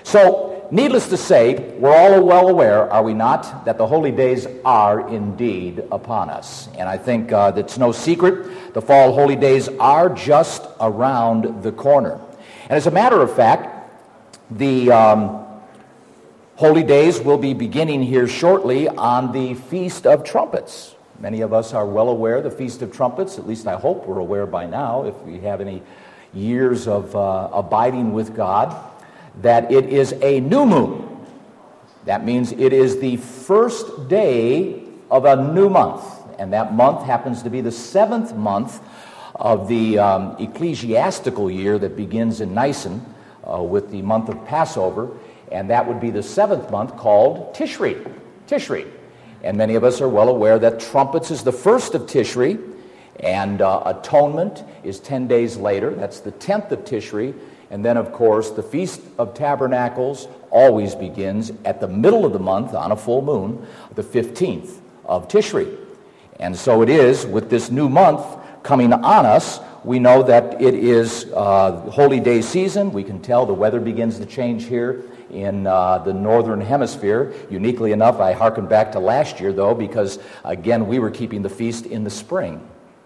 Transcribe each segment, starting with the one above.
So, needless to say, we're all well aware, are we not, that the holy days are indeed upon us. And I think it's no secret, the fall holy days are just around the corner. And as a matter of fact, the holy days will be beginning here shortly on the Feast of Trumpets. Many of us are well aware of the Feast of Trumpets, at least I hope we're aware by now, if we have any years of abiding with God, that it is a new moon. That means it is the first day of a new month, and that month happens to be the 7th month of the ecclesiastical year that begins in Nisan with the month of Passover, and that would be the 7th month called Tishri. And many of us are well aware that trumpets is the first of Tishri, and atonement is 10 days later. That's the 10th of Tishri. And then, of course, the Feast of Tabernacles always begins at the middle of the month on a full moon, the 15th of Tishri. And so it is with this new month coming on us. We know that it is holy day season. We can tell the weather begins to change here in the northern hemisphere. Uniquely enough, I hearken back to last year, though, because, again, we were keeping the feast in the spring.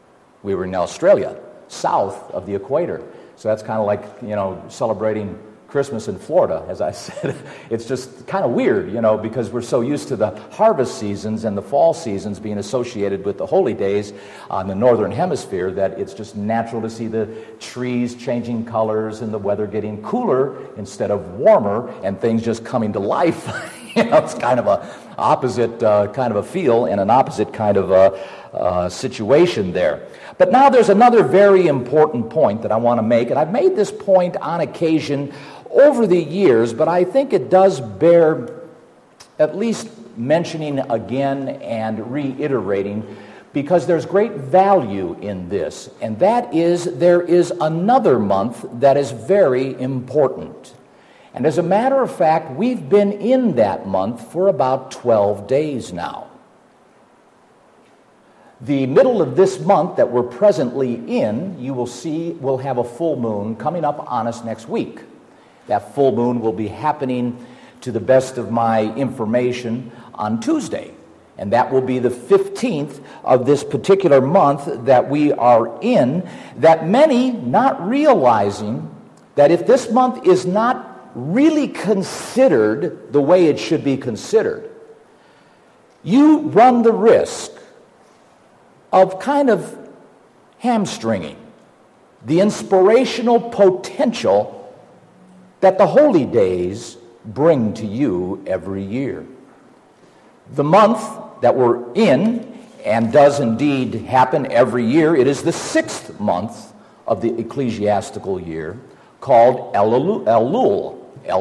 We were in Australia, south of the equator. So that's kind of like, celebrating Christmas in Florida, as I said. It's just kind of weird, because we're so used to the harvest seasons and the fall seasons being associated with the holy days on the northern hemisphere that it's just natural to see the trees changing colors and the weather getting cooler instead of warmer and things just coming to life. It's kind of a opposite kind of a feel and an opposite kind of a situation there. But now there's another very important point that I want to make, and I've made this point on occasion over the years, but I think it does bear at least mentioning again and reiterating, because there's great value in this, and that is there is another month that is very important. And as a matter of fact, we've been in that month for about 12 days now. The middle of this month that we're presently in, you will see, we'll have a full moon coming up on us next week. That full moon will be happening, to the best of my information, on Tuesday. And that will be the 15th of this particular month that we are in, that many not realizing that if this month is not really considered the way it should be considered, you run the risk of kind of hamstringing the inspirational potential that the holy days bring to you every year. The month that we're in, and does indeed happen every year, it is the 6th month of the ecclesiastical year, called Elul,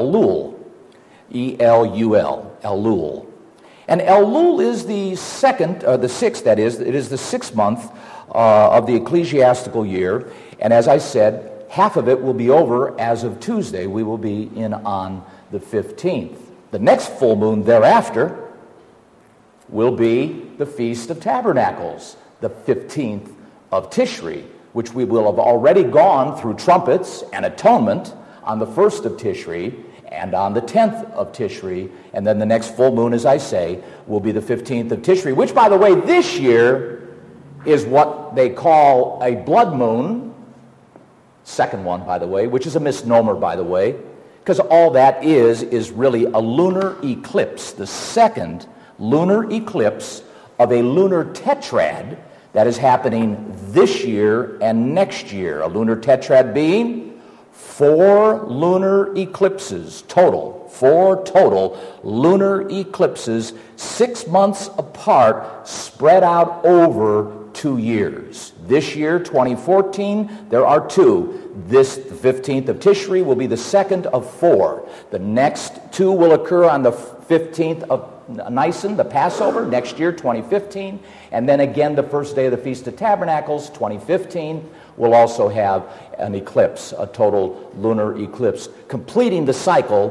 E-L-U-L, Elul. And Elul is the 6th, that is, it is the 6th month of the ecclesiastical year. And as I said, half of it will be over as of Tuesday. We will be in on the 15th. The next full moon thereafter will be the Feast of Tabernacles, the 15th of Tishri, which we will have already gone through trumpets and atonement on the 1st of Tishri, and on the 10th of Tishri, and then the next full moon, as I say, will be the 15th of Tishri, which, by the way, this year is what they call a blood moon, second one, by the way, which is a misnomer, by the way, because all that is really a lunar eclipse, the second lunar eclipse of a lunar tetrad that is happening this year and next year. A lunar tetrad being 4 lunar eclipses total, 4 total lunar eclipses, 6 months apart, spread out over 2 years. This year, 2014, there are 2. This, the 15th of Tishri, will be the second of 4. The next 2 will occur on the 15th of Nisan, the Passover, next year, 2015. And then again, the first day of the Feast of Tabernacles, 2015, will also have an eclipse, a total lunar eclipse, completing the cycle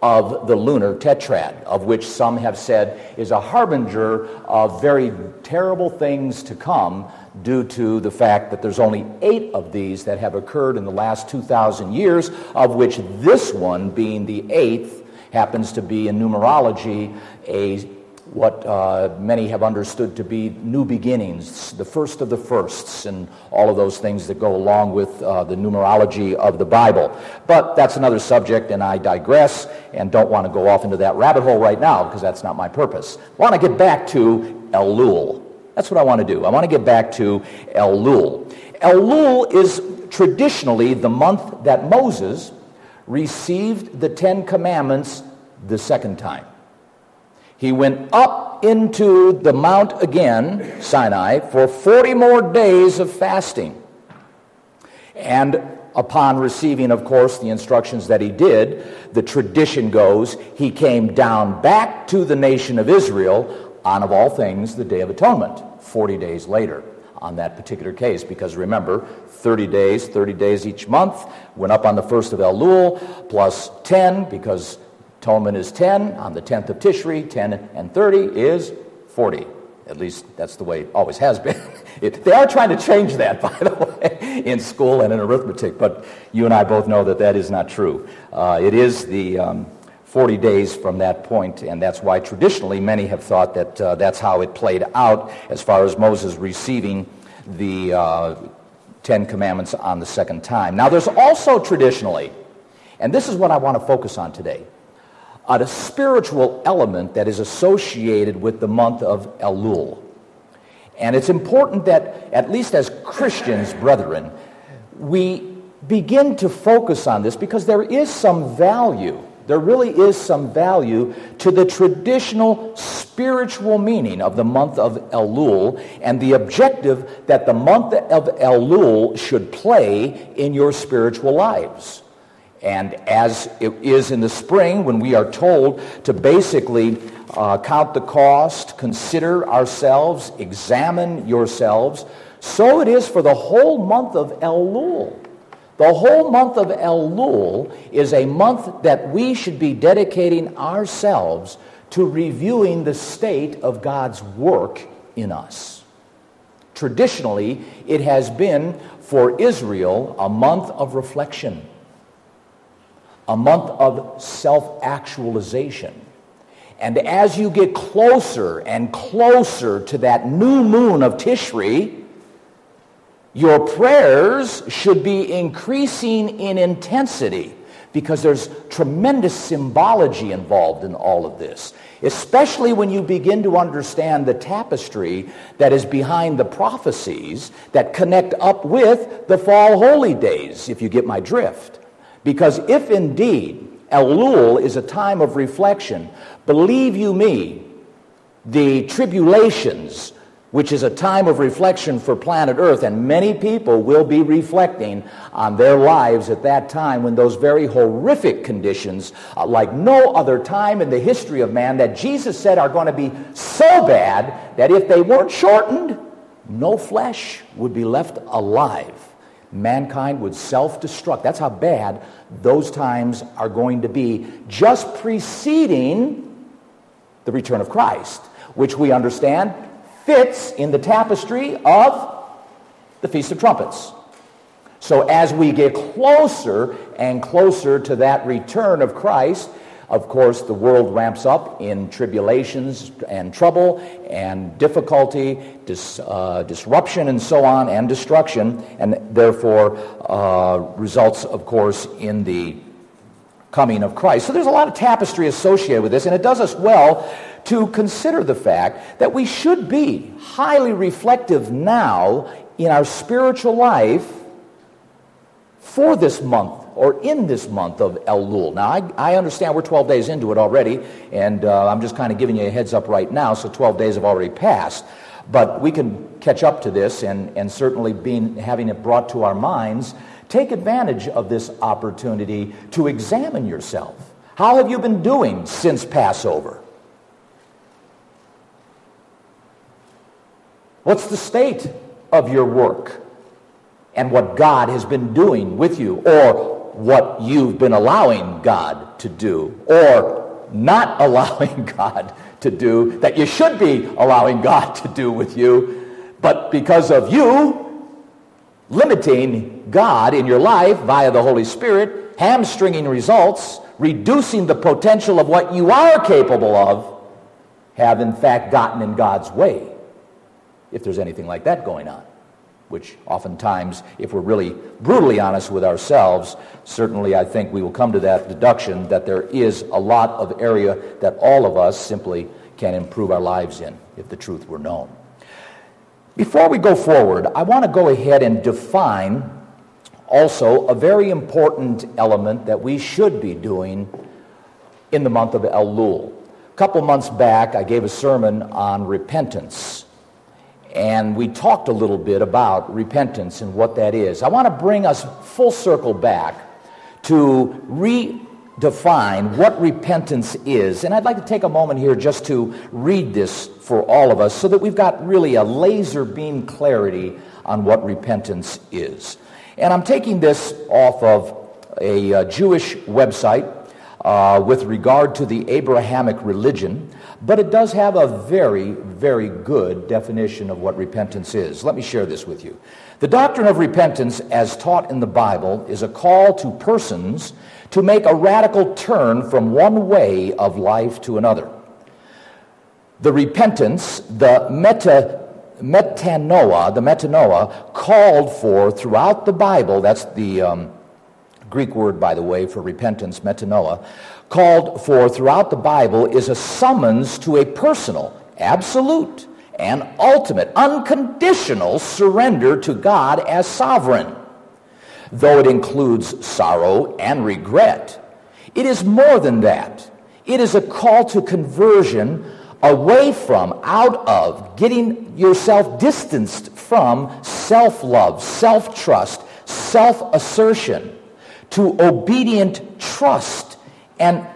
of the lunar tetrad, of which some have said is a harbinger of very terrible things to come due to the fact that there's only 8 of these that have occurred in the last 2,000 years, of which this one, being the 8th, happens to be in numerology what many have understood to be new beginnings, the first of the firsts, and all of those things that go along with the numerology of the Bible. But that's another subject, and I digress and don't want to go off into that rabbit hole right now because that's not my purpose. I want to get back to Elul. That's what I want to do. I want to get back to Elul. Elul is traditionally the month that Moses received the 10 Commandments the second time. He went up into the mount again, Sinai, for 40 more days of fasting. And upon receiving, of course, the instructions that he did, the tradition goes, he came down back to the nation of Israel on, of all things, the Day of Atonement, 40 days later on that particular case. Because remember, 30 days each month, went up on the 1st of Elul, plus 10, because Atonement is 10, on the 10th of Tishri, 10 and 30 is 40. At least that's the way it always has been. They are trying to change that, by the way, in school and in arithmetic, but you and I both know that that is not true. It is the 40 days from that point, and that's why traditionally many have thought that that's how it played out as far as Moses receiving the 10 Commandments on the second time. Now there's also traditionally, and this is what I want to focus on today, a spiritual element that is associated with the month of Elul. And it's important that, at least as Christians, brethren, we begin to focus on this because there is some value. There really is some value to the traditional spiritual meaning of the month of Elul and the objective that the month of Elul should play in your spiritual lives. And as it is in the spring, when we are told to basically count the cost, consider ourselves, examine yourselves, so it is for the whole month of Elul. The whole month of Elul is a month that we should be dedicating ourselves to reviewing the state of God's work in us. Traditionally, it has been for Israel a month of reflection, a month of self-actualization. And as you get closer and closer to that new moon of Tishri, your prayers should be increasing in intensity because there's tremendous symbology involved in all of this, especially when you begin to understand the tapestry that is behind the prophecies that connect up with the fall holy days, if you get my drift. Because if indeed Elul is a time of reflection, believe you me, the tribulations, which is a time of reflection for planet Earth, and many people will be reflecting on their lives at that time when those very horrific conditions, like no other time in the history of man, that Jesus said are going to be so bad that if they weren't shortened, no flesh would be left alive. Mankind would self-destruct. That's how bad those times are going to be, just preceding the return of Christ, which we understand fits in the tapestry of the Feast of Trumpets. So as we get closer and closer to that return of Christ, of course, the world ramps up in tribulations and trouble and difficulty, disruption and so on, and destruction, and therefore results, of course, in the coming of Christ. So there's a lot of tapestry associated with this, and it does us well to consider the fact that we should be highly reflective now in our spiritual life for this month, or in this month of Elul. Now, I understand we're 12 days into it already, and I'm just kind of giving you a heads up right now, so 12 days have already passed. But we can catch up to this, and certainly having it brought to our minds, take advantage of this opportunity to examine yourself. How have you been doing since Passover? What's the state of your work and what God has been doing with you? Or what you've been allowing God to do, or not allowing God to do, that you should be allowing God to do with you, but because of you limiting God in your life via the Holy Spirit, hamstringing results, reducing the potential of what you are capable of, have in fact gotten in God's way, if there's anything like that going on. Which oftentimes, if we're really brutally honest with ourselves, certainly I think we will come to that deduction that there is a lot of area that all of us simply can improve our lives in, if the truth were known. Before we go forward, I want to go ahead and define also a very important element that we should be doing in the month of Elul. A couple months back, I gave a sermon on repentance, and we talked a little bit about repentance and what that is. I want to bring us full circle back to redefine what repentance is, and I'd like to take a moment here just to read this for all of us so that we've got really a laser beam clarity on what repentance is. And I'm taking this off of a Jewish website with regard to the Abrahamic religion, but it does have a very, very good definition of what repentance is. Let me share this with you. The doctrine of repentance, as taught in the Bible, is a call to persons to make a radical turn from one way of life to another. The repentance, the metanoia, called for throughout the Bible, that's the Greek word, by the way, for repentance, metanoia, called for throughout the Bible, is a summons to a personal, absolute, and ultimate, unconditional surrender to God as sovereign. Though it includes sorrow and regret, it is more than that. It is a call to conversion away from, out of, getting yourself distanced from self-love, self-trust, self-assertion, to obedient trust and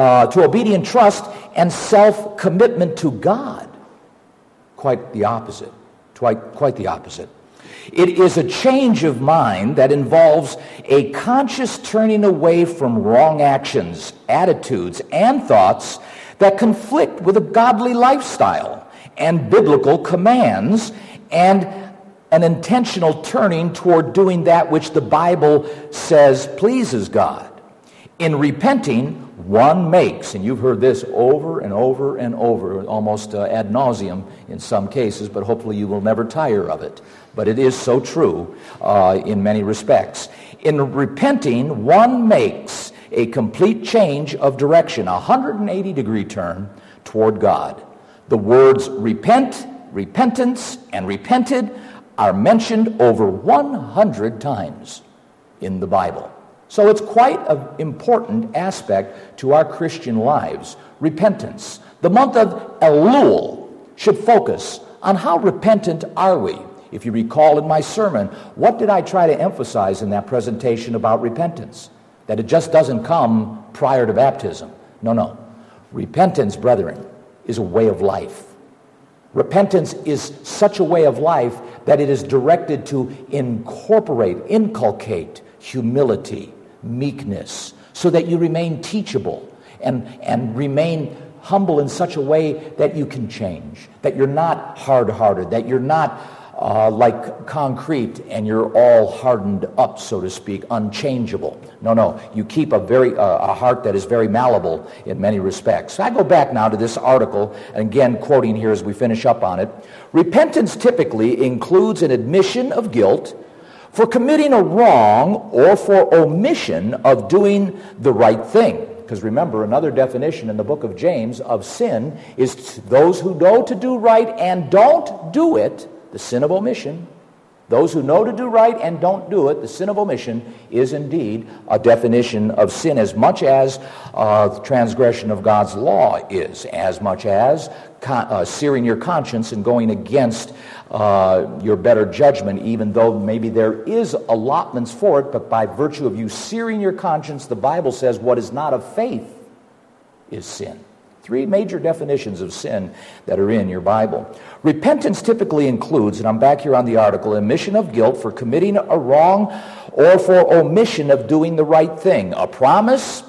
self-commitment to God. Quite the opposite. Quite the opposite. It is a change of mind that involves a conscious turning away from wrong actions, attitudes, and thoughts that conflict with a godly lifestyle and biblical commands, and an intentional turning toward doing that which the Bible says pleases God. In repenting, one makes, and you've heard this over and over and over, almost ad nauseum in some cases, but hopefully you will never tire of it. But it is so true in many respects. In repenting, one makes a complete change of direction, a 180-degree turn toward God. The words repent, repentance, and repented are mentioned over 100 times in the Bible. So it's quite an important aspect to our Christian lives, repentance. The month of Elul should focus on how repentant are we. If you recall in my sermon, what did I try to emphasize in that presentation about repentance? That it just doesn't come prior to baptism. No. Repentance, brethren, is a way of life. Repentance is such a way of life that it is directed to inculcate humility, meekness, so that you remain teachable and remain humble in such a way that you can change, that you're not hard-hearted, that you're not like concrete and you're all hardened up, so to speak, unchangeable. No. You keep a heart that is very malleable in many respects. So I go back now to this article, and again quoting here as we finish up on it. Repentance typically includes an admission of guilt for committing a wrong or for omission of doing the right thing. Because remember, another definition in the book of James of sin is those who know to do right and don't do it, the sin of omission. Those who know to do right and don't do it, the sin of omission, is indeed a definition of sin, as much as the transgression of God's law is, as much as searing your conscience and going against your better judgment, even though maybe there is allotments for it, but by virtue of you searing your conscience, the Bible says what is not of faith is sin. Three major definitions of sin that are in your Bible. Repentance typically includes, and I'm back here on the article, admission of guilt for committing a wrong or for omission of doing the right thing, a promise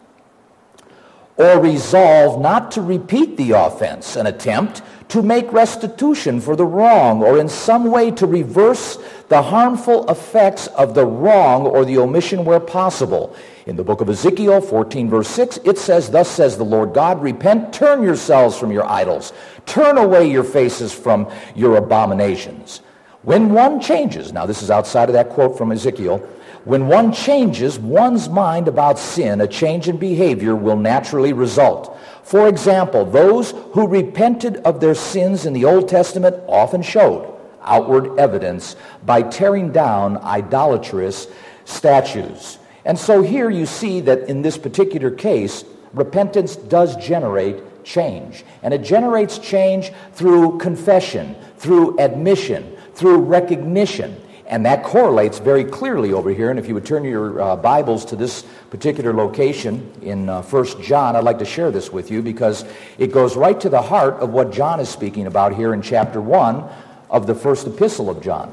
or resolve not to repeat the offense, an attempt to make restitution for the wrong, or in some way to reverse the harmful effects of the wrong or the omission where possible. In the book of Ezekiel 14 verse 6, it says, "Thus says the Lord God, repent, turn yourselves from your idols, turn away your faces from your abominations." When one changes, now this is outside of that quote from Ezekiel, when one changes one's mind about sin, a change in behavior will naturally result. For example, those who repented of their sins in the Old Testament often showed outward evidence by tearing down idolatrous statues. And so here you see that in this particular case, repentance does generate change. And it generates change through confession, through admission, through recognition. And that correlates very clearly over here. And if you would turn your Bibles to this particular location in 1 John, I'd like to share this with you because it goes right to the heart of what John is speaking about here in chapter 1 of the first epistle of John.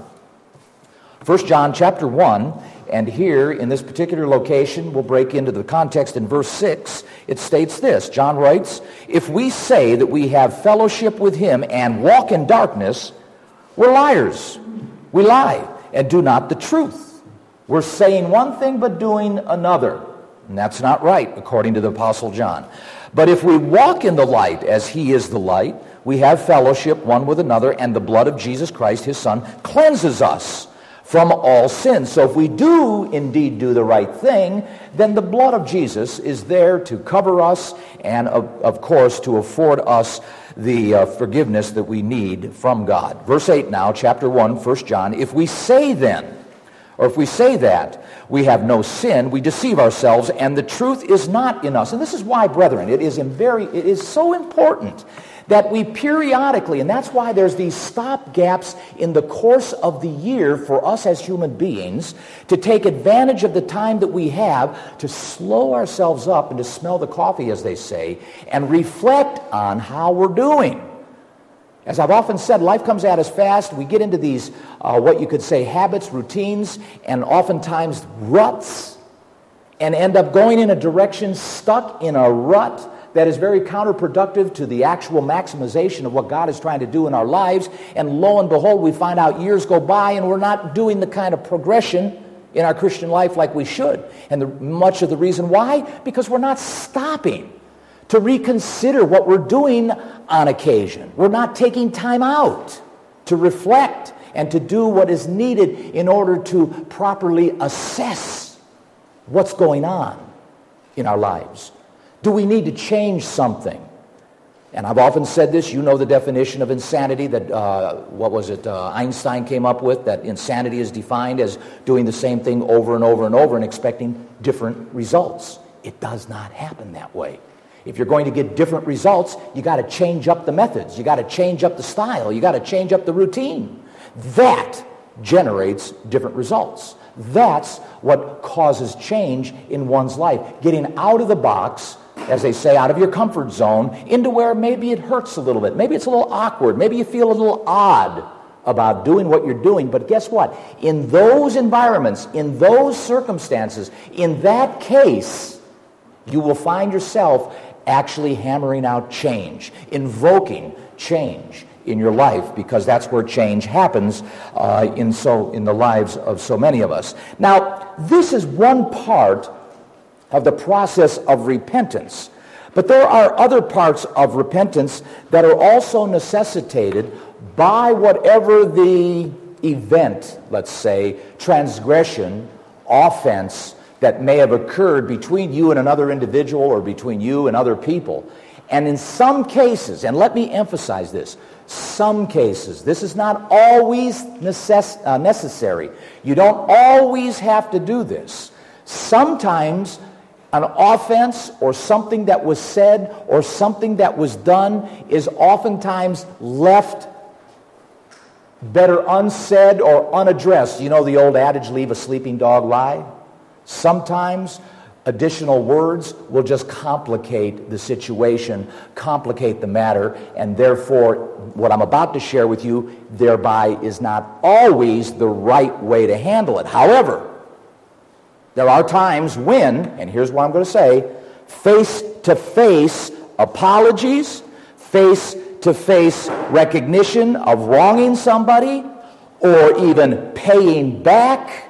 1 John chapter 1, and here in this particular location, we'll break into the context in verse 6. It states this. John writes, "If we say that we have fellowship with him and walk in darkness, we're liars. We lie and do not the truth. We're saying one thing but doing another." And that's not right, according to the Apostle John. "But if we walk in the light as he is the light, we have fellowship one with another, and the blood of Jesus Christ, his Son, cleanses us from all sin." So if we do indeed do the right thing, then the blood of Jesus is there to cover us and, of course, to afford us the forgiveness that we need from God. Verse 8 now, chapter 1, 1 John, "If we say then, or if we say that we have no sin, we deceive ourselves, and the truth is not in us." And this is why, brethren, it is so important that we periodically, and that's why there's these stop gaps in the course of the year for us as human beings, to take advantage of the time that we have to slow ourselves up and to smell the coffee, as they say, and reflect on how we're doing. As I've often said, life comes at us fast. We get into these, what you could say, habits, routines, and oftentimes ruts, and end up going in a direction, stuck in a rut that is very counterproductive to the actual maximization of what God is trying to do in our lives. And lo and behold, we find out years go by and we're not doing the kind of progression in our Christian life like we should. And much of the reason why? Because we're not stopping to reconsider what we're doing on occasion. We're not taking time out to reflect and to do what is needed in order to properly assess what's going on in our lives. Do we need to change something? And I've often said this, you know the definition of insanity that, Einstein came up with, that insanity is defined as doing the same thing over and over and over and expecting different results. It does not happen that way. If you're going to get different results, you got to change up the methods. You got to change up the style. You got to change up the routine. That generates different results. That's what causes change in one's life. Getting out of the box, as they say, out of your comfort zone, into where maybe it hurts a little bit. Maybe it's a little awkward. Maybe you feel a little odd about doing what you're doing. But guess what? In those environments, in those circumstances, in that case, you will find yourself actually hammering out change, invoking change in your life, because that's where change happens in the lives of so many of us. Now, this is one part of the process of repentance. But there are other parts of repentance that are also necessitated by whatever the event, let's say, transgression, offense, that may have occurred between you and another individual or between you and other people. And in some cases, and let me emphasize this, some cases, this is not always necessary. You don't always have to do this. Sometimes an offense or something that was said or something that was done is oftentimes left better unsaid or unaddressed. You know the old adage, leave a sleeping dog lie? Sometimes Additional words will just complicate the situation, complicate the matter, and therefore what I'm about to share with you thereby is not always the right way to handle it. However, there are times when, and here's what I'm going to say, face-to-face apologies, face-to-face recognition of wronging somebody, or even paying back,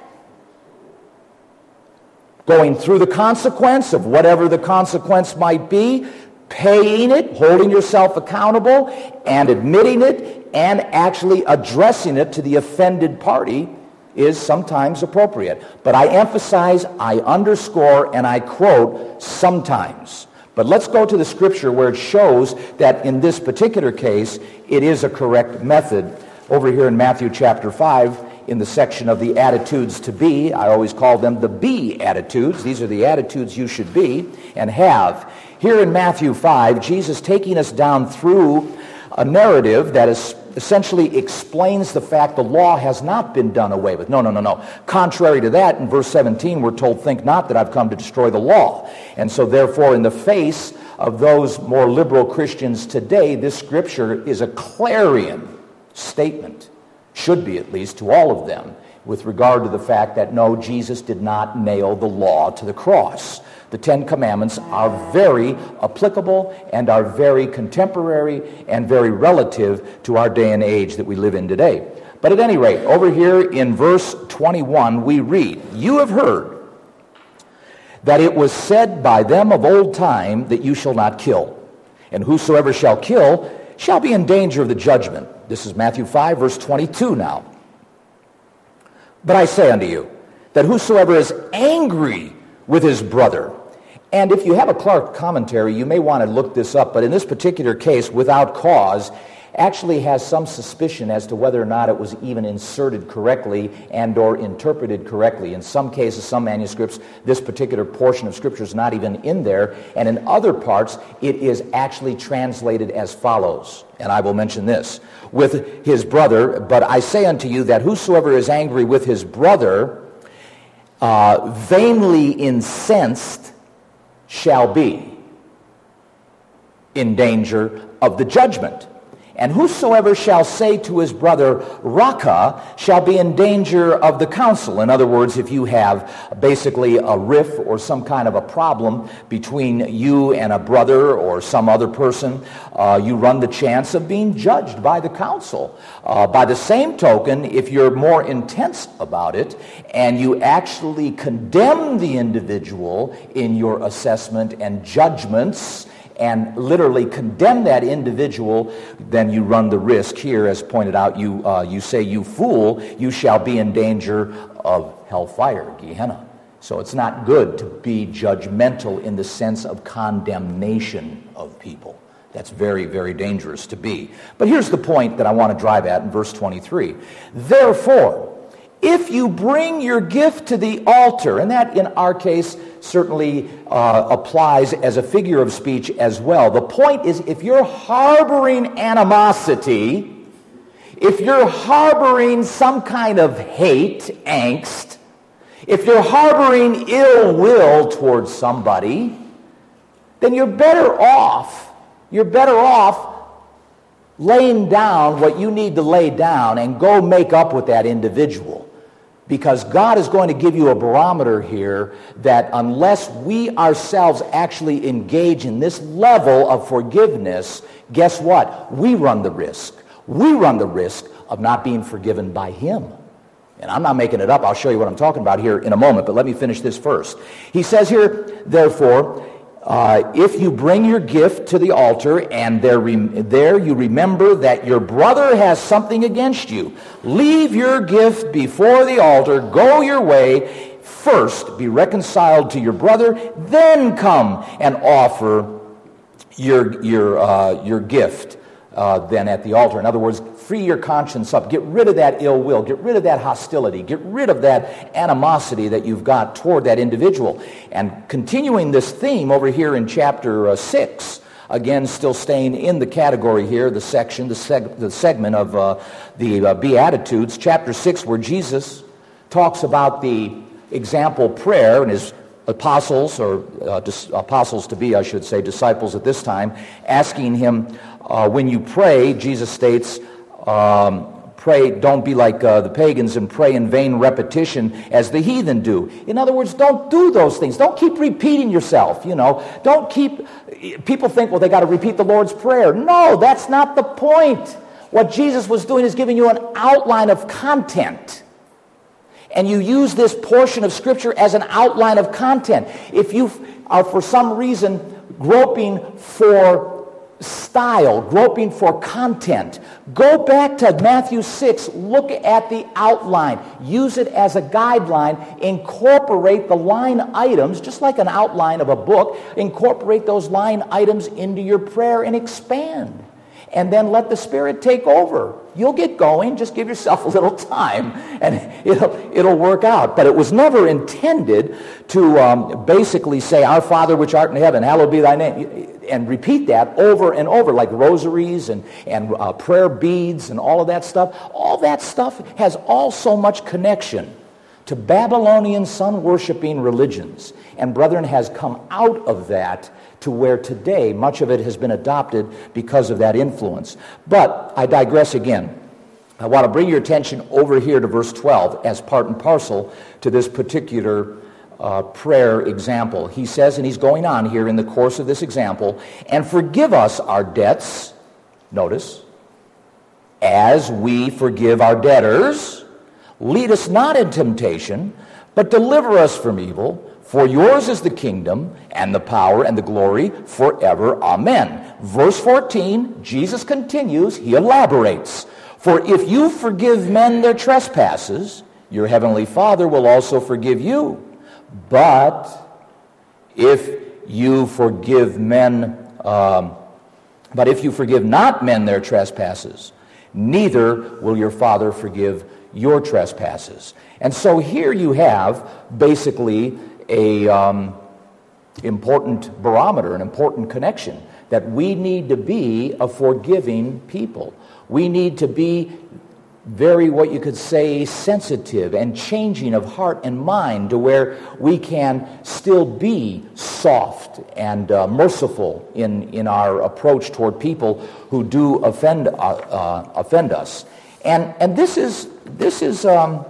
going through the consequence of whatever the consequence might be, paying it, holding yourself accountable, and admitting it, and actually addressing it to the offended party is sometimes appropriate. But I emphasize, I underscore, and I quote, sometimes. But let's go to the scripture where it shows that in this particular case, it is a correct method. Over here in Matthew chapter 5, in the section of the attitudes to be, I always call them the be attitudes. These are the attitudes you should be and have. Here in Matthew 5, Jesus taking us down through a narrative that is essentially explains the fact the law has not been done away with. No. Contrary to that, in verse 17, we're told, think not that I've come to destroy the law. And so therefore, in the face of those more liberal Christians today, this scripture is a clarion statement, should be at least, to all of them, with regard to the fact that no, Jesus did not nail the law to the cross. The Ten Commandments are very applicable and are very contemporary and very relative to our day and age that we live in today. But at any rate, over here in verse 21, we read, "You have heard that it was said by them of old time that you shall not kill, and whosoever shall kill shall be in danger of the judgment." This is Matthew 5, verse 22 now. "But I say unto you, that whosoever is angry with his brother," and if you have a Clark commentary, you may want to look this up, but in this particular case, "without cause," actually has some suspicion as to whether or not it was even inserted correctly and or interpreted correctly. In some cases, some manuscripts, this particular portion of Scripture is not even in there, and in other parts, it is actually translated as follows, and I will mention this, "with his brother, but I say unto you that whosoever is angry with his brother, vainly incensed, shall be in danger of the judgment. And whosoever shall say to his brother, Raca, shall be in danger of the council." In other words, if you have basically a riff or some kind of a problem between you and a brother or some other person, you run the chance of being judged by the council. By the same token, if you're more intense about it and you actually condemn the individual in your assessment and judgments, and literally condemn that individual, then you run the risk here, as pointed out, you say, "You fool, you shall be in danger of hellfire," Gehenna. So it's not good to be judgmental in the sense of condemnation of people. That's very, very dangerous to be. But here's the point that I want to drive at in verse 23. "Therefore, if you bring your gift to the altar," and that in our case certainly applies as a figure of speech as well. The point is, if you're harboring animosity, if you're harboring some kind of hate, angst, if you're harboring ill will towards somebody, then you're better off laying down what you need to lay down and go make up with that individual. Because God is going to give you a barometer here that unless we ourselves actually engage in this level of forgiveness, guess what? We run the risk. We run the risk of not being forgiven by Him. And I'm not making it up. I'll show you what I'm talking about here in a moment, but let me finish this first. He says here, "Therefore, if you bring your gift to the altar and there you remember that your brother has something against you, leave your gift before the altar, go your way, first be reconciled to your brother, then come and offer your gift then at the altar." In other words, free your conscience up. Get rid of that ill will. Get rid of that hostility. Get rid of that animosity that you've got toward that individual. And continuing this theme over here in chapter 6, again, still staying in the category here, the section, the segment of the Beatitudes, chapter 6, where Jesus talks about the example prayer and is apostles, or apostles to be, I should say, disciples at this time, asking him, when you pray, Jesus states, pray, don't be like the pagans and pray in vain repetition as the heathen do. In other words, don't do those things. Don't keep repeating yourself, Don't keep, people think, well, they got to repeat the Lord's Prayer. No, that's not the point. What Jesus was doing is giving you an outline of content. And you use this portion of Scripture as an outline of content. If you are for some reason groping for style, groping for content, go back to Matthew 6, look at the outline, use it as a guideline, incorporate the line items, just like an outline of a book, incorporate those line items into your prayer and expand. And then let the Spirit take over. You'll get going. Just give yourself a little time, and it'll work out. But it was never intended to basically say, Our Father which art in heaven, hallowed be thy name, and repeat that over and over, like rosaries and prayer beads and all of that stuff. All that stuff has all so much connection to Babylonian sun-worshiping religions. And brethren, has come out of that to where today much of it has been adopted because of that influence. But I digress again. I want to bring your attention over here to verse 12 as part and parcel to this particular prayer example. He says, and he's going on here in the course of this example, and forgive us our debts, notice, as we forgive our debtors. Lead us not in temptation, but deliver us from evil. For yours is the kingdom and the power and the glory forever. Amen. Verse 14, Jesus continues, he elaborates. For if you forgive men their trespasses, your heavenly Father will also forgive you. But if you forgive not men their trespasses, neither will your Father forgive your trespasses. And so here you have basically a important barometer, an important connection, that we need to be a forgiving people. We need to be very, what you could say, sensitive and changing of heart and mind to where we can still be soft and merciful in our approach toward people who do offend us. And this is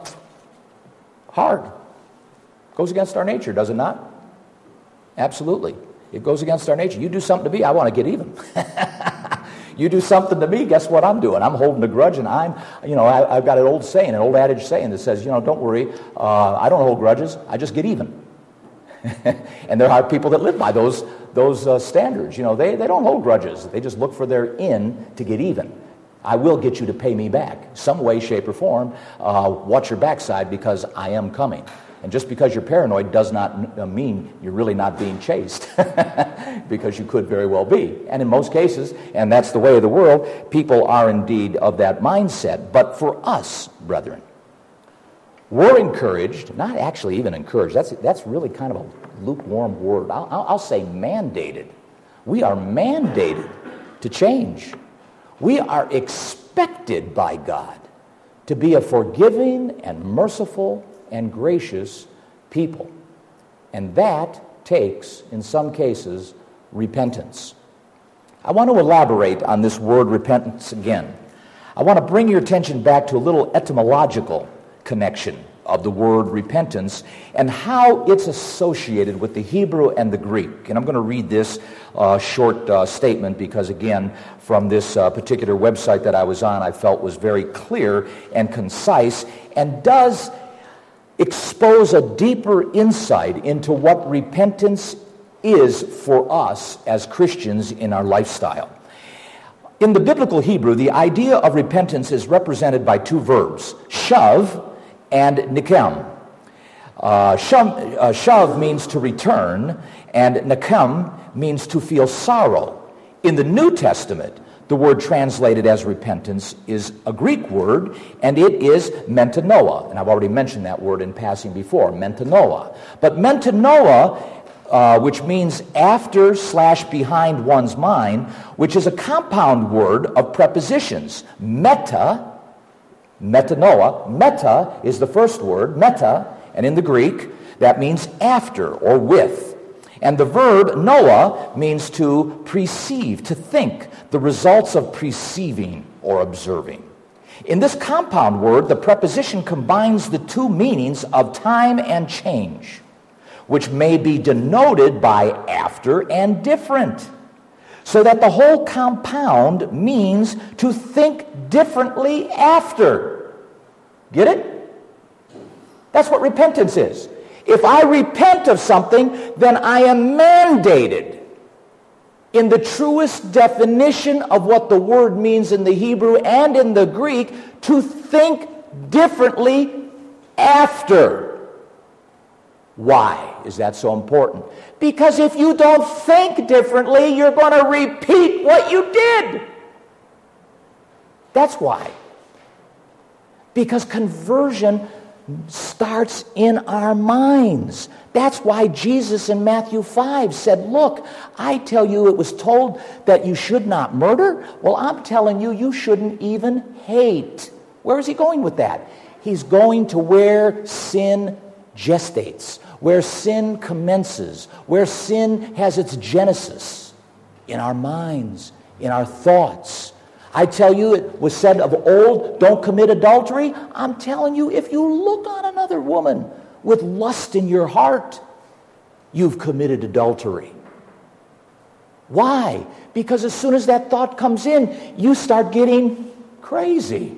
hard. Goes against our nature, does it not? Absolutely. It goes against our nature. You do something to me, I want to get even. You do something to me, guess what I'm doing? I'm holding a grudge, and I've got an old saying, an old adage saying that says, don't worry, I don't hold grudges, I just get even. And there are people that live by those standards. They don't hold grudges. They just look for their in to get even. I will get you to pay me back, some way, shape, or form. Watch your backside, because I am coming. And just because you're paranoid does not mean you're really not being chased, because you could very well be. And in most cases, and that's the way of the world, people are indeed of that mindset. But for us, brethren, we're encouraged, not actually even encouraged, that's really kind of a lukewarm word. I'll say mandated. We are mandated to change. We are expected by God to be a forgiving and merciful and gracious people. And that takes, in some cases, repentance. I want to elaborate on this word repentance again. I want to bring your attention back to a little etymological connection of the word repentance and how it's associated with the Hebrew and the Greek. And I'm going to read this short statement because, again, from this particular website that I was on, I felt was very clear and concise and does expose a deeper insight into what repentance is for us as Christians in our lifestyle. In the biblical Hebrew, the idea of repentance is represented by two verbs, shav and nikem. Shav means to return, and nikem means to feel sorrow. In the New Testament, the word translated as repentance is a Greek word, and it is metanoia. And I've already mentioned that word in passing before, metanoia. But metanoia, which means after/behind one's mind, which is a compound word of prepositions. Metanoia. Meta is the first word, meta, and in the Greek, That means after or with. And the verb Noah means to perceive, to think, the results of perceiving or observing. In this compound word, the preposition combines the two meanings of time and change, which may be denoted by after and different, so that the whole compound means to think differently after. Get it? That's what repentance is. If I repent of something, then I am mandated, in the truest definition of what the word means in the Hebrew and in the Greek, to think differently after. Why is that so important? Because if you don't think differently, you're going to repeat what you did. That's why. Because conversion starts in our minds. That's why Jesus in Matthew 5 said, look, I tell you it was told that you should not murder. Well, I'm telling you, you shouldn't even hate. Where is he going with that? He's going to where sin gestates, where sin commences, where sin has its genesis, in our minds, in our thoughts. I tell you, it was said of old, don't commit adultery. I'm telling you, if you look on another woman with lust in your heart, you've committed adultery. Why? Because as soon as that thought comes in, you start getting crazy.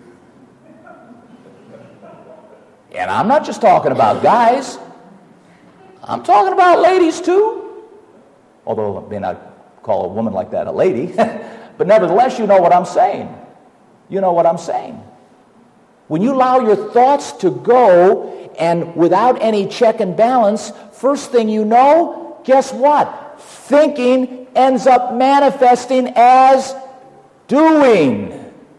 And I'm not just talking about guys. I'm talking about ladies too. Although I may not call a woman like that a lady. But nevertheless, you know what I'm saying. You know what I'm saying. When you allow your thoughts to go and without any check and balance, first thing you know, guess what? Thinking ends up manifesting as doing.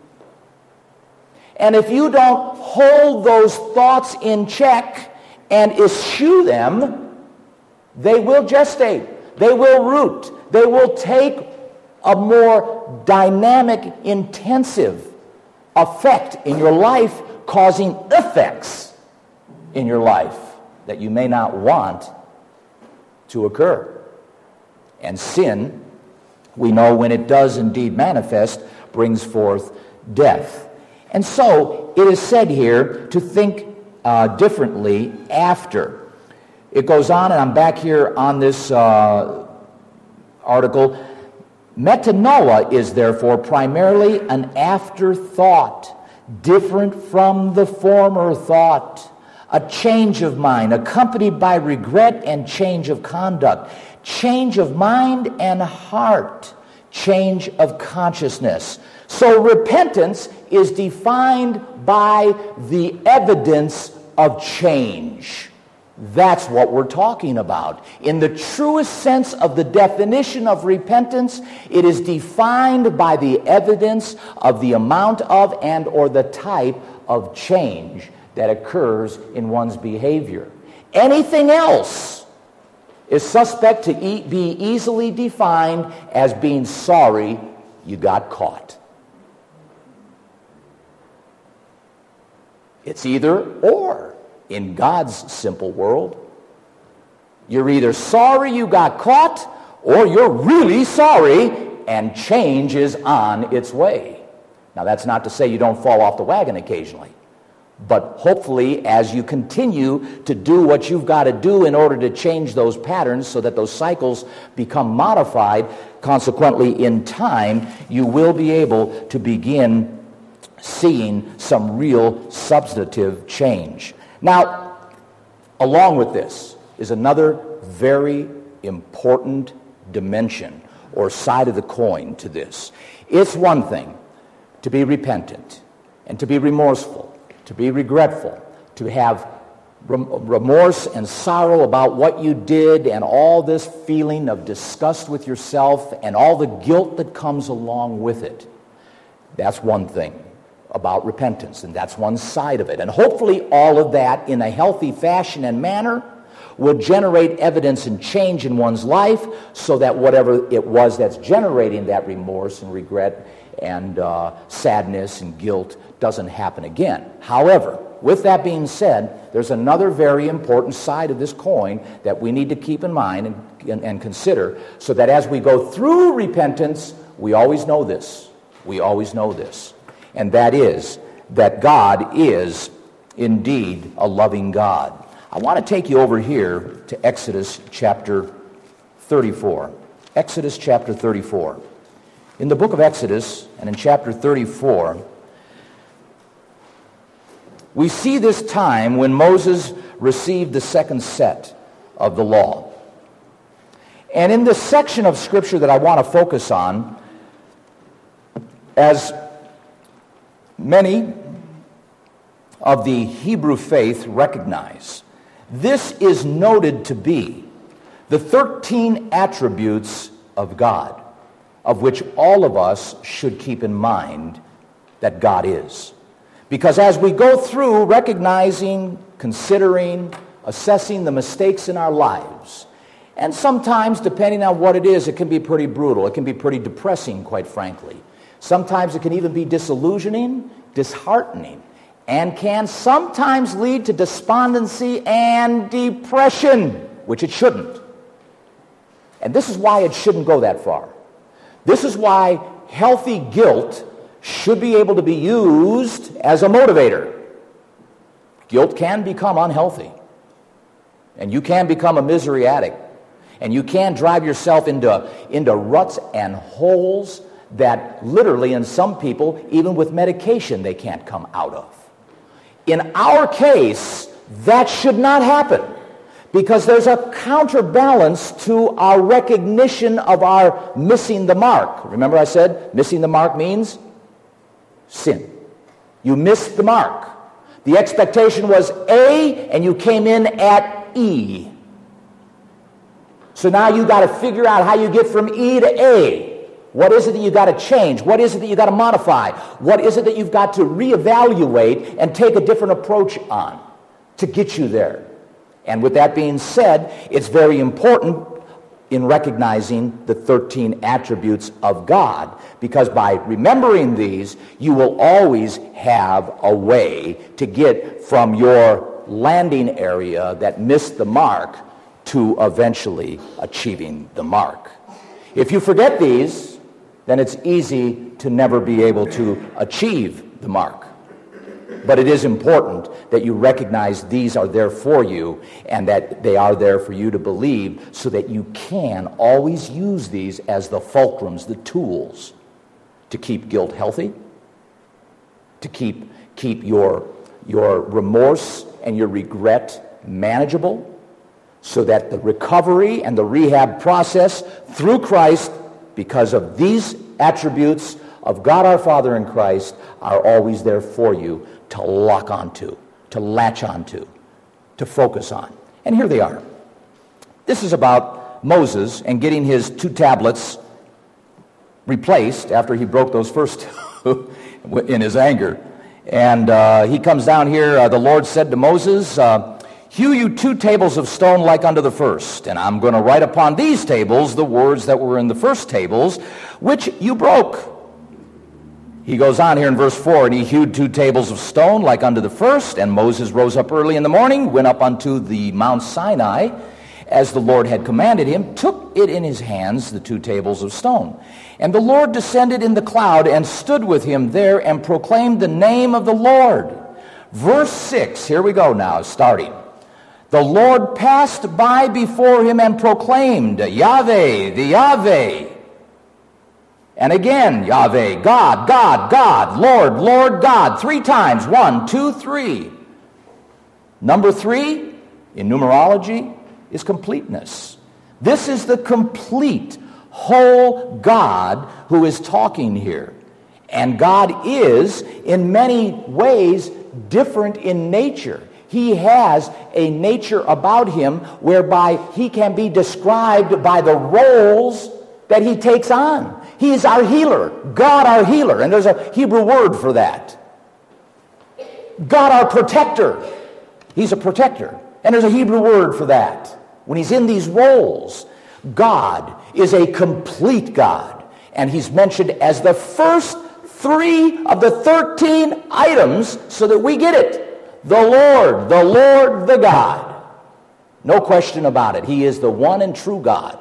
And if you don't hold those thoughts in check and eschew them, they will gestate. They will root. They will take a more dynamic, intensive effect in your life, causing effects in your life that you may not want to occur. And sin, we know when it does indeed manifest, brings forth death. And so it is said here to think differently after. It goes on, and I'm back here on this article. Metanoia is therefore primarily an afterthought, different from the former thought, a change of mind accompanied by regret and change of conduct, change of mind and heart, change of consciousness. So repentance is defined by the evidence of change. That's what we're talking about. In the truest sense of the definition of repentance, it is defined by the evidence of the amount of and or the type of change that occurs in one's behavior. Anything else is suspect to be easily defined as being sorry you got caught. It's either or. In God's simple world, you're either sorry you got caught or you're really sorry and change is on its way. Now, that's not to say you don't fall off the wagon occasionally, but hopefully as you continue to do what you've got to do in order to change those patterns so that those cycles become modified, consequently in time, you will be able to begin seeing some real substantive change. Now, along with this is another very important dimension or side of the coin to this. It's one thing to be repentant and to be remorseful, to be regretful, to have remorse and sorrow about what you did and all this feeling of disgust with yourself and all the guilt that comes along with it. That's one thing about repentance, and that's one side of it. And hopefully all of that in a healthy fashion and manner will generate evidence and change in one's life so that whatever it was that's generating that remorse and regret and sadness and guilt doesn't happen again. However, with that being said, there's another very important side of this coin that we need to keep in mind and consider, so that as we go through repentance, we always know this. We always know this. And that is that God is indeed a loving God. I want to take you over here to Exodus chapter 34. Exodus chapter 34. In the book of Exodus, and in chapter 34, we see this time when Moses received the second set of the law. And in this section of Scripture that I want to focus on, as many of the Hebrew faith recognize, this is noted to be the 13 attributes of God, of which all of us should keep in mind that God is. Because as we go through recognizing, considering, assessing the mistakes in our lives, and sometimes, depending on what it is, it can be pretty brutal. It can be pretty depressing, quite frankly. Sometimes it can even be disillusioning, disheartening, and can sometimes lead to despondency and depression, which it shouldn't. And this is why it shouldn't go that far. This is why healthy guilt should be able to be used as a motivator. Guilt can become unhealthy. And you can become a misery addict. And you can drive yourself into ruts and holes that literally, in some people, even with medication, they can't come out of. In our case, that should not happen, because there's a counterbalance to our recognition of our missing the mark. Remember I said missing the mark means sin. You missed the mark. The expectation was A, and you came in at E. So now you got to figure out how you get from E to A. What is it that you got to change? What is it that you got to modify? What is it that you've got to reevaluate and take a different approach on to get you there? And with that being said, it's very important in recognizing the 13 attributes of God, because by remembering these, you will always have a way to get from your landing area that missed the mark to eventually achieving the mark. If you forget these, then it's easy to never be able to achieve the mark. But it is important that you recognize these are there for you, and that they are there for you to believe, so that you can always use these as the fulcrums, the tools, to keep guilt healthy, to keep your remorse and your regret manageable, so that the recovery and the rehab process through Christ, because of these attributes of God our Father in Christ, are always there for you to lock onto, to latch onto, to focus on. And here they are. This is about Moses and getting his 2 tablets replaced after he broke those first 2 in his anger. And he comes down here. The Lord said to Moses, hew you 2 tables of stone like unto the first, and I'm going to write upon these tables the words that were in the first tables, which you broke. He goes on here in verse 4, and he hewed 2 tables of stone like unto the first, and Moses rose up early in the morning, went up unto the Mount Sinai, as the Lord had commanded him, took it in his hands, the 2 tables of stone. And the Lord descended in the cloud, and stood with him there, and proclaimed the name of the Lord. Verse 6, here we go now, starting. The Lord passed by before him and proclaimed, Yahweh, the Yahweh. And again, Yahweh, God, God, God, Lord, Lord, God. 3 times. 1, 2, 3. Number 3 in numerology is completeness. This is the complete, whole God who is talking here. And God is, in many ways, different in nature. He has a nature about him whereby he can be described by the roles that he takes on. He is our healer, God our healer, and there's a Hebrew word for that. God our protector, he's a protector, and there's a Hebrew word for that. When he's in these roles, God is a complete God, and he's mentioned as the first 3 of the 13 items so that we get it. the Lord, the God. No question about it. He is the one and true God.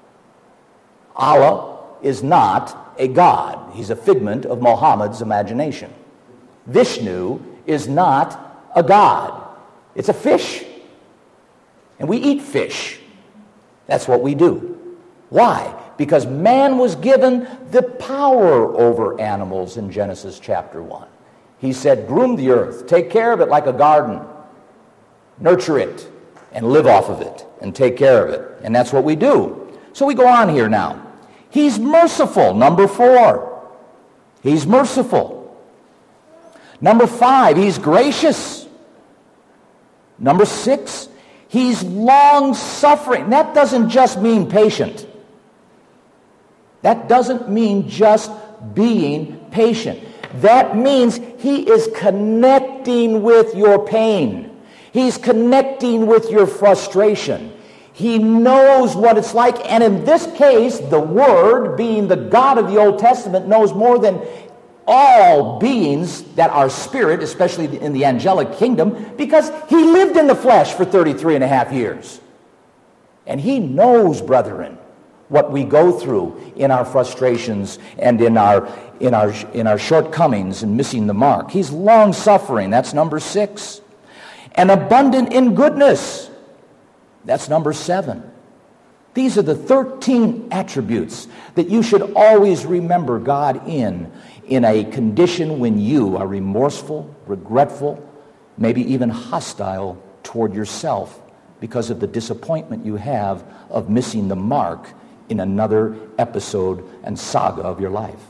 Allah is not a god. He's a figment of Muhammad's imagination. Vishnu is not a god. It's a fish. And we eat fish. That's what we do. Why? Because man was given the power over animals in Genesis chapter 1. He said, groom the earth, take care of it like a garden, nurture it, and live off of it, and take care of it. And that's what we do. So we go on here now. He's merciful, number 4. He's merciful. Number 5, he's gracious. Number 6, he's long-suffering. That doesn't just mean patient. That doesn't mean just being patient. That means he is connecting with your pain. He's connecting with your frustration. He knows what it's like. And in this case, the Word, being the God of the Old Testament, knows more than all beings that are spirit, especially in the angelic kingdom, because he lived in the flesh for 33 and a half years. And he knows, brethren, what we go through in our frustrations and in our shortcomings and missing the mark. He's long-suffering. That's number 6. And abundant in goodness. That's number 7. These are the 13 attributes that you should always remember God in a condition when you are remorseful, regretful, maybe even hostile toward yourself because of the disappointment you have of missing the mark in another episode and saga of your life.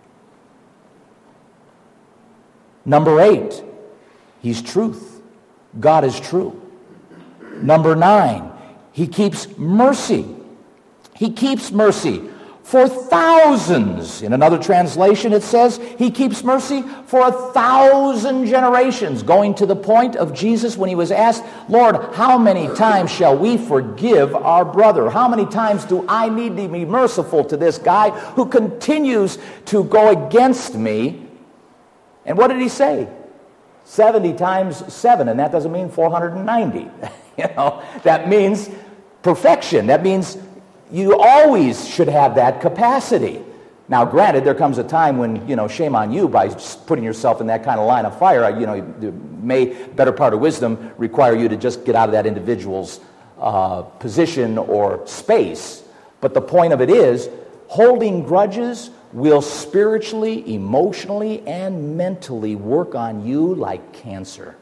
Number 8, he's truth. God is true. Number 9, he keeps mercy. He keeps mercy for thousands. In another translation, it says he keeps mercy for 1,000 generations, going to the point of Jesus when he was asked, Lord, how many times shall we forgive our brother? How many times do I need to be merciful to this guy who continues to go against me? And what did he say? 70 times 7, and that doesn't mean 490. That means perfection. That means you always should have that capacity. Now, granted, there comes a time when, shame on you by putting yourself in that kind of line of fire. Better part of wisdom require you to just get out of that individual's position or space. But the point of it is, holding grudges will spiritually, emotionally, and mentally work on you like cancer.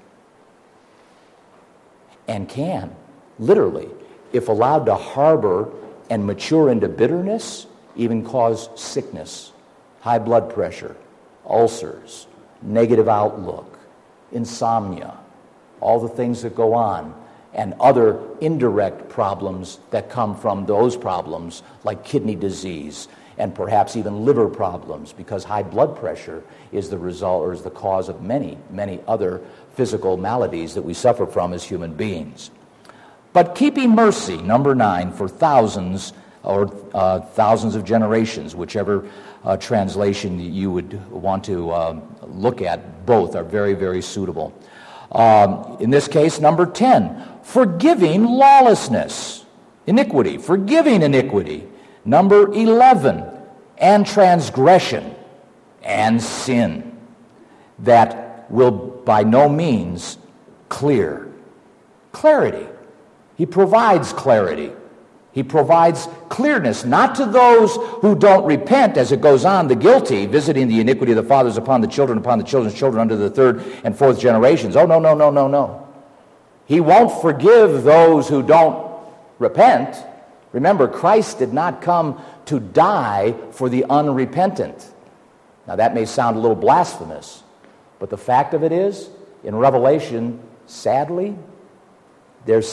And can, literally, if allowed to harbor and mature into bitterness, even cause sickness, high blood pressure, ulcers, negative outlook, insomnia, all the things that go on, and other indirect problems that come from those problems, like kidney disease, and perhaps even liver problems, because high blood pressure is the result or is the cause of many, many other physical maladies that we suffer from as human beings. But keeping mercy, number 9, for thousands or thousands of generations, whichever translation you would want to look at, both are very, very suitable. In this case, number 10, forgiving lawlessness, iniquity, forgiving iniquity. Number 11, and transgression and sin that will by no means clear. Clarity. He provides clarity. He provides clearness, not to those who don't repent, as it goes on, the guilty, visiting the iniquity of the fathers upon the children's children unto the 3rd and 4th generations. Oh, no. He won't forgive those who don't repent. Remember, Christ did not come to die for the unrepentant. Now, that may sound a little blasphemous, but the fact of it is, in Revelation, sadly, there's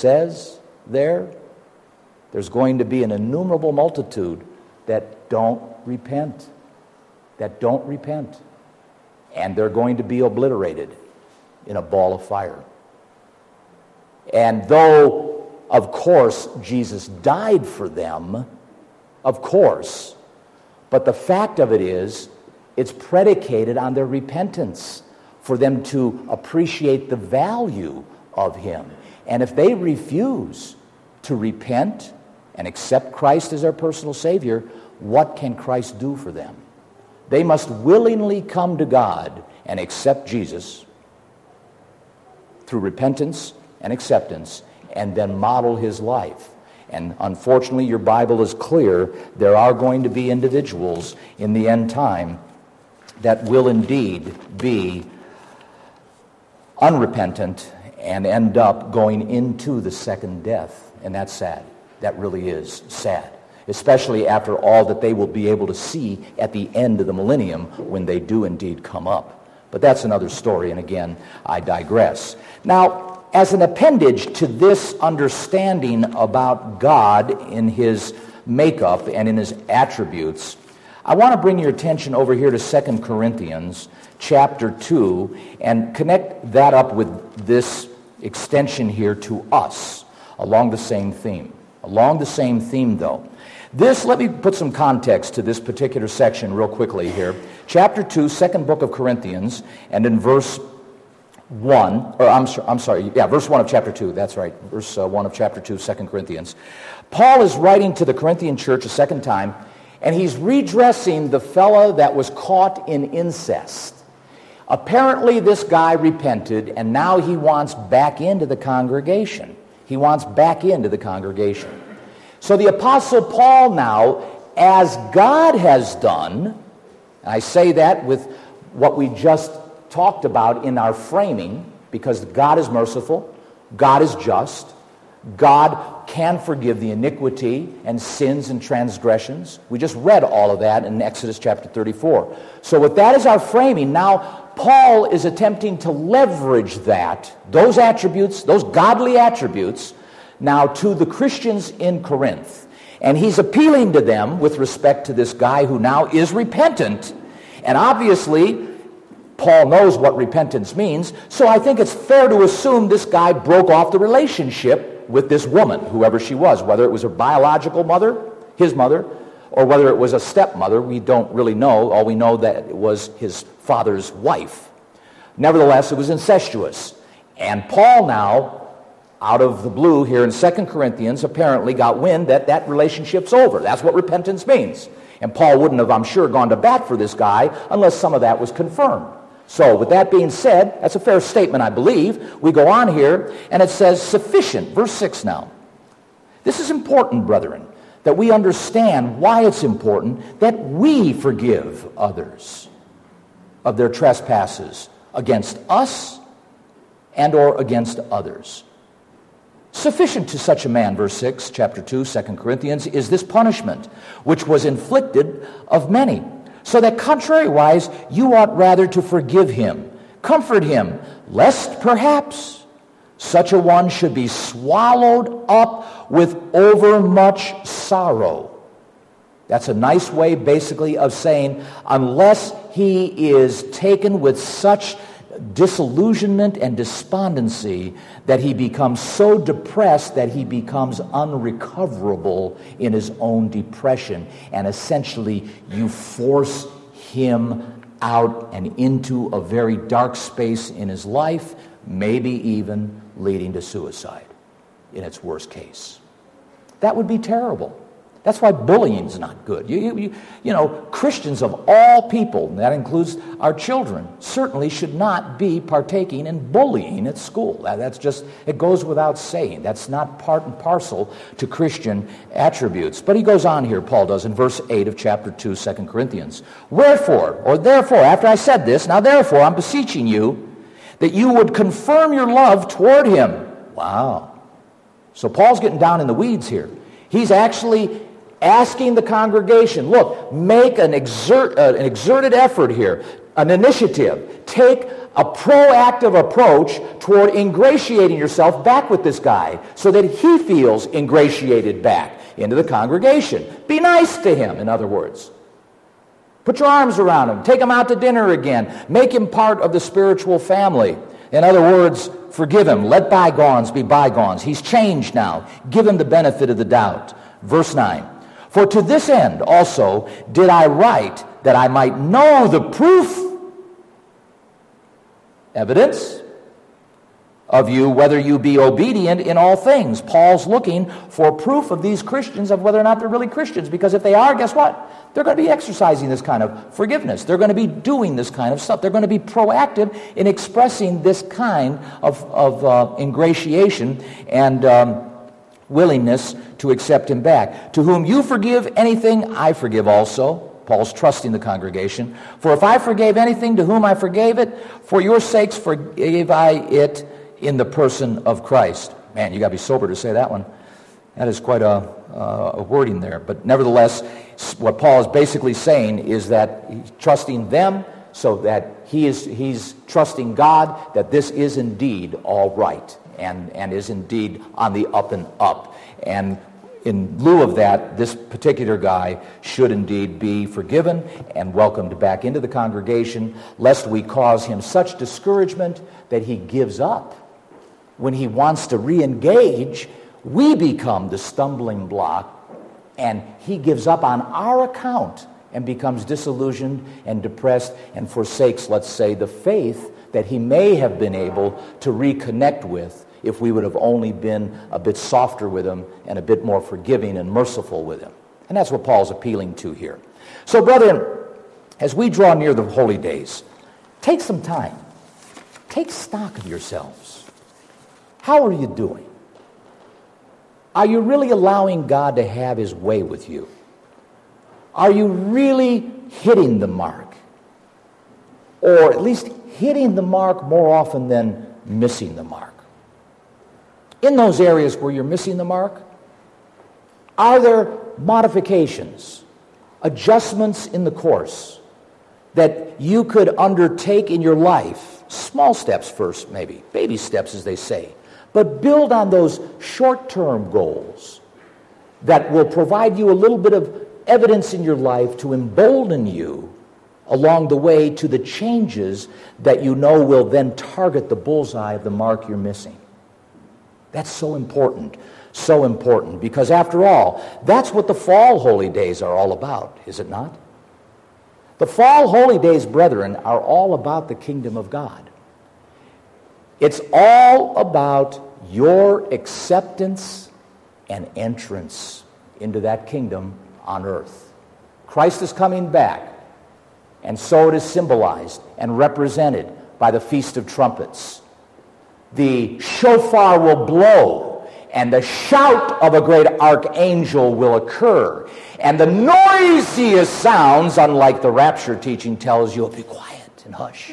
going to be an innumerable multitude that don't repent. And they're going to be obliterated in a ball of fire. And though, of course, Jesus died for them, of course, but the fact of it is, it's predicated on their repentance. for them to appreciate the value of him. And if they refuse to repent and accept Christ as their personal Savior, what can Christ do for them? They must willingly come to God and accept Jesus through repentance and acceptance, and then model his life. And unfortunately, your Bible is clear. There are going to be individuals in the end time that will indeed be unrepentant and end up going into the second death. And that's sad. That really is sad, especially after all that they will be able to see at the end of the millennium when they do indeed come up. But that's another story, and again, I digress. Now, as an appendage to this understanding about God in his makeup and in his attributes, I want to bring your attention over here to 2 Corinthians chapter 2 and connect that up with this extension here to us along the same theme. Along the same theme, though. Let me put some context to this particular section real quickly here. Chapter 2, second book of Corinthians, and in verse 1, verse 1 of chapter 2, that's right, verse 1 of chapter 2, 2 Corinthians. Paul is writing to the Corinthian church a second time, and he's redressing the fellow that was caught in incest. Apparently this guy repented, and now he wants back into the congregation. He wants back into the congregation. So the Apostle Paul now, as God has done, and I say that with what we just talked about in our framing, because God is merciful, God is just, God can forgive the iniquity and sins and transgressions. We just read all of that in Exodus chapter 34. So with that as our framing, now Paul is attempting to leverage that, those attributes, those godly attributes, now to the Christians in Corinth. And he's appealing to them with respect to this guy who now is repentant. And obviously, Paul knows what repentance means, so I think it's fair to assume this guy broke off the relationship with this woman, whoever she was, whether it was her biological mother, his mother, or whether it was a stepmother. We don't really know. All we know that it was his father's wife. Nevertheless, it was incestuous. And Paul now, out of the blue here in 2 Corinthians, apparently got wind that that relationship's over. That's what repentance means. And Paul wouldn't have, I'm sure, gone to bat for this guy unless some of that was confirmed. So with that being said, that's a fair statement, I believe. We go on here, and it says, sufficient. Verse 6 now. This is important, brethren, that we understand why it's important that we forgive others of their trespasses against us and or against others. Sufficient to such a man, verse 6, chapter 2, 2 Corinthians, is this punishment, which was inflicted of many, so that contrariwise you ought rather to forgive him, comfort him, lest perhaps such a one should be swallowed up with overmuch sorrow. That's a nice way, basically, of saying, unless he is taken with such disillusionment and despondency that he becomes so depressed that he becomes unrecoverable in his own depression, and essentially you force him out and into a very dark space in his life, maybe even leading to suicide in its worst case. That would be terrible. That's why bullying is not good. You know, Christians of all people, and that includes our children, certainly should not be partaking in bullying at school. That's just, it goes without saying. That's not part and parcel to Christian attributes. But he goes on here, Paul does, in verse 8 of chapter 2, 2 Corinthians. Wherefore, or therefore, after I said this, now therefore I'm beseeching you that you would confirm your love toward him. Wow. So Paul's getting down in the weeds here. He's actually asking the congregation, look, make an exerted effort here, an initiative. Take a proactive approach toward ingratiating yourself back with this guy so that he feels ingratiated back into the congregation. Be nice to him, in other words. Put your arms around him. Take him out to dinner again. Make him part of the spiritual family. In other words, forgive him. Let bygones be bygones. He's changed now. Give him the benefit of the doubt. Verse 9. For to this end also did I write, that I might know the proof Evidence of you, whether you be obedient in all things. Paul's looking for proof of these Christians of whether or not they're really Christians, because if they are, guess what? They're going to be exercising this kind of forgiveness. They're going to be doing this kind of stuff. They're going to be proactive in expressing this kind of ingratiation and willingness to accept him back. To whom you forgive anything, I forgive also. Paul's trusting the congregation. For if I forgave anything to whom I forgave it, for your sakes forgave I it in the person of Christ. Man, you got to be sober to say that one. That is quite a wording there. But nevertheless, what Paul is basically saying is that he's trusting them, so that he's trusting God that this is indeed all right and is indeed on the up and up. And in lieu of that, this particular guy should indeed be forgiven and welcomed back into the congregation, lest we cause him such discouragement that he gives up. When he wants to re-engage, we become the stumbling block, and he gives up on our account and becomes disillusioned and depressed and forsakes, let's say, the faith that he may have been able to reconnect with if we would have only been a bit softer with him and a bit more forgiving and merciful with him. And that's what Paul's appealing to here. So, brethren, as we draw near the holy days, take some time. Take stock of yourselves. How are you doing? Are you really allowing God to have his way with you? Are you really hitting the mark? Or at least hitting the mark more often than missing the mark? In those areas where you're missing the mark, are there modifications, adjustments in the course that you could undertake in your life? Small steps first, maybe. Baby steps, as they say. But build on those short-term goals that will provide you a little bit of evidence in your life to embolden you along the way to the changes that you know will then target the bullseye of the mark you're missing. That's so important, because after all, that's what the fall holy days are all about, is it not? The fall holy days, brethren, are all about the kingdom of God. It's all about your acceptance and entrance into that kingdom on earth. Christ is coming back, and so it is symbolized and represented by the Feast of Trumpets. The shofar will blow, and the shout of a great archangel will occur, and the noisiest sounds, unlike the rapture teaching, tells you, be quiet and hush.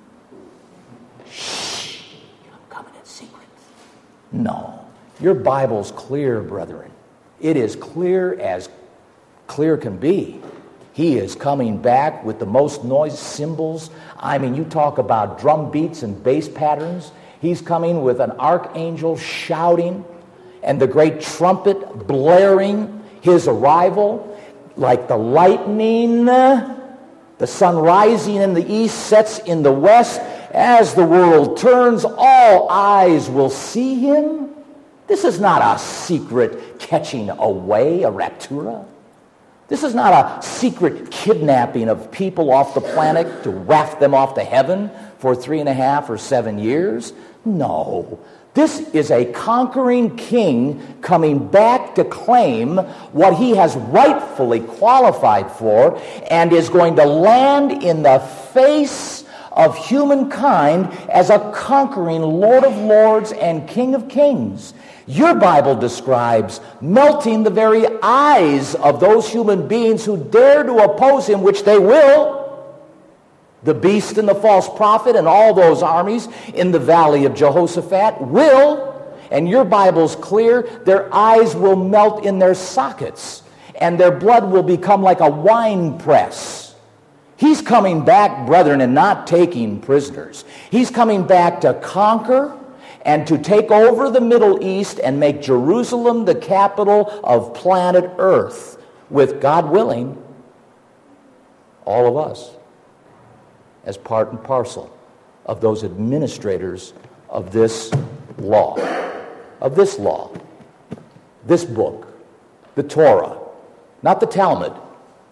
No. Your Bible's clear, brethren. It is clear as clear can be. He is coming back with the most noise, cymbals. I mean, you talk about drum beats and bass patterns. He's coming with an archangel shouting and the great trumpet blaring his arrival like the lightning. The sun rising in the east sets in the west. As the world turns, all eyes will see him. This is not a secret catching away, a raptura. This is not a secret kidnapping of people off the planet to waft them off to heaven for 3.5 or 7 years. No. This is a conquering king coming back to claim what he has rightfully qualified for and is going to land in the face of humankind as a conquering Lord of Lords and King of Kings. Your Bible describes melting the very eyes of those human beings who dare to oppose him, which they will. The beast and the false prophet and all those armies in the valley of Jehoshaphat will, and your Bible's clear, their eyes will melt in their sockets, and their blood will become like a wine press. He's coming back, brethren, and not taking prisoners. He's coming back to conquer and to take over the Middle East and make Jerusalem the capital of planet Earth, with, God willing, all of us as part and parcel of those administrators of this law, this book, the Torah, not the Talmud,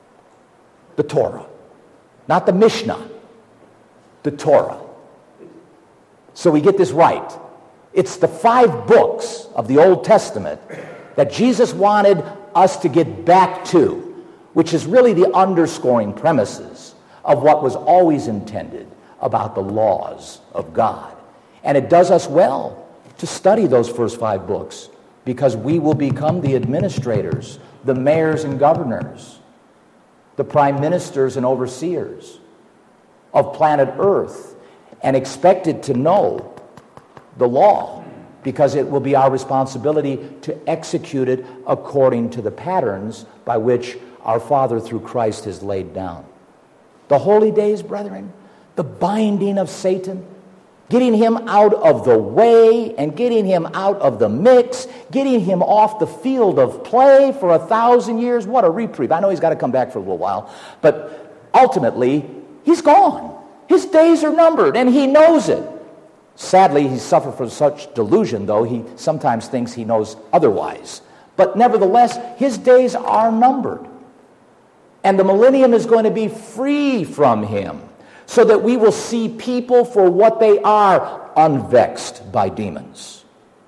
the Torah. Not the Mishnah, the Torah. So we get this right. It's the 5 books of the Old Testament that Jesus wanted us to get back to, which is really the underscoring premises of what was always intended about the laws of God. And it does us well to study those first 5 books, because we will become the administrators, the mayors and governors, the prime ministers and overseers of planet Earth, and expected to know the law, because it will be our responsibility to execute it according to the patterns by which our Father through Christ has laid down. The holy days, brethren, the binding of Satan, getting him out of the way and getting him out of the mix, getting him off the field of play for 1,000 years. What a reprieve. I know he's got to come back for a little while, but ultimately, he's gone. His days are numbered, and he knows it. Sadly, he suffered from such delusion, though he sometimes thinks he knows otherwise. But nevertheless, his days are numbered. And the millennium is going to be free from him, so that we will see people for what they are, unvexed by demons,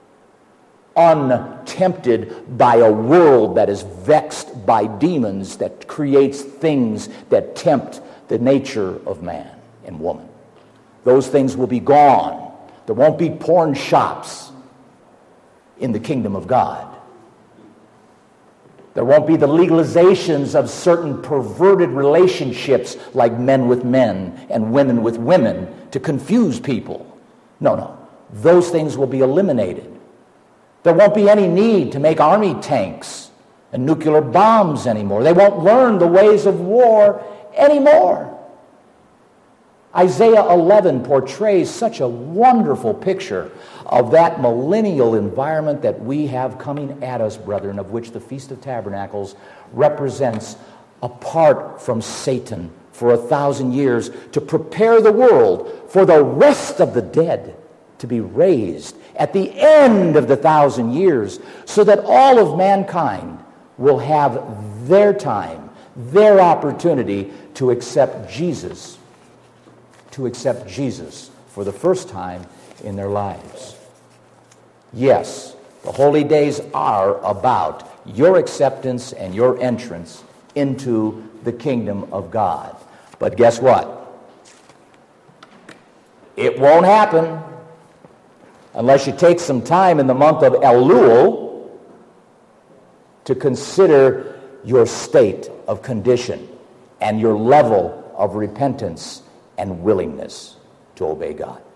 untempted by a world that is vexed by demons, that creates things that tempt the nature of man and woman. Those things will be gone. There won't be porn shops in the kingdom of God. There won't be the legalizations of certain perverted relationships like men with men and women with women to confuse people. No. Those things will be eliminated. There won't be any need to make army tanks and nuclear bombs anymore. They won't learn the ways of war anymore. Isaiah 11 portrays such a wonderful picture of that millennial environment that we have coming at us, brethren, of which the Feast of Tabernacles represents, apart from Satan for 1,000 years, to prepare the world for the rest of the dead to be raised at the end of the 1,000 years, so that all of mankind will have their time, their opportunity to accept Jesus for the first time in their lives. Yes, the holy days are about your acceptance and your entrance into the kingdom of God. But guess what? It won't happen unless you take some time in the month of Elul to consider your state of condition and your level of repentance and willingness to obey God.